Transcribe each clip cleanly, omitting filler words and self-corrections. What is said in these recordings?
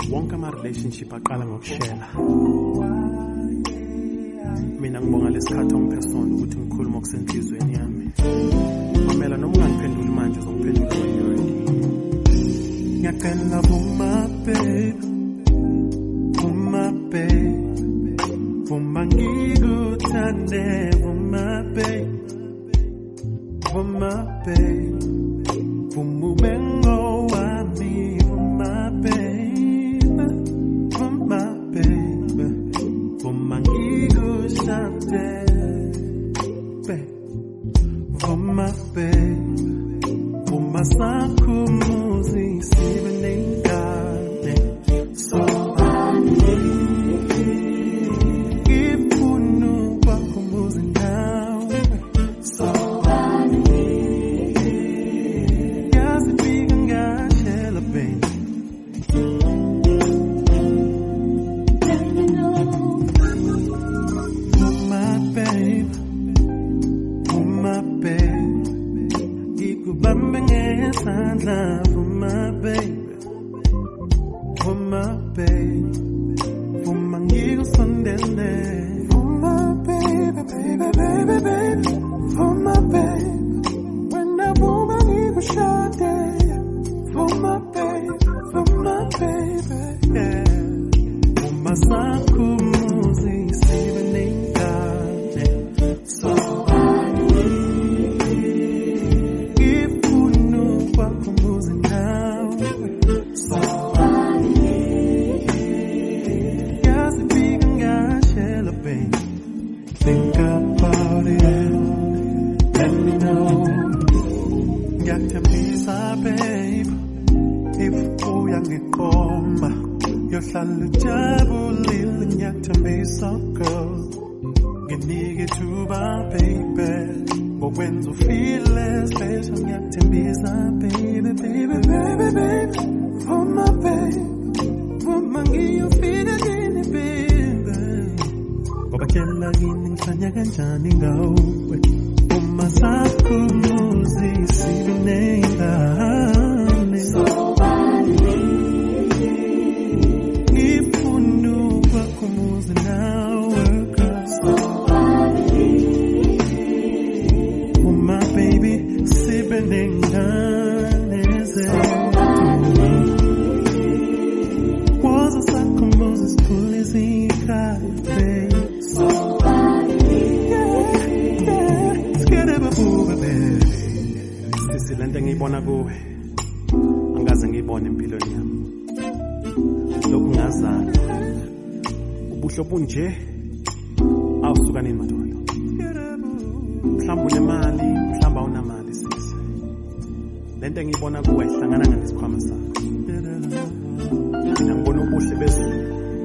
wonke ama-relationship aqala ngokushela. Mina ngibonga lesikhathi ongiphe sona ukuthi ngikhuluma okusenhlizweni yami. Mamela noma ungangiphenduli manje uzongiphendula when you're ready. Ngiyacela vuma babe, vuma babe, vuma ngikuthande vuma babe, vuma babe, vuma ubengo wami vuma babe, vuma babe, vuma ngikushade babe, vuma babe, vuma sakhumuzi sibe nengane so nje awusukane madoda mhlamba unemali mhlamba unamali sisi lento engiyibona kuwe ihlangana nesikhwama sakho mina ngibona ubuhle bezulu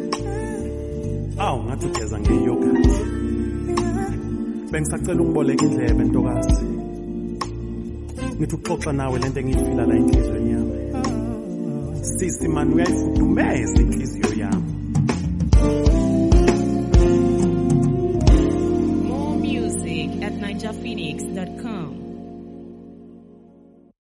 ngathi ugeza ngeyogurt bengisacela ungiboleka indlebe ntokazi ngithi uxoxa nawe lento engiyifila la inhlizweni yami sisi man uyayifudumeza inhliziyo yami. At NigerPhoenix.com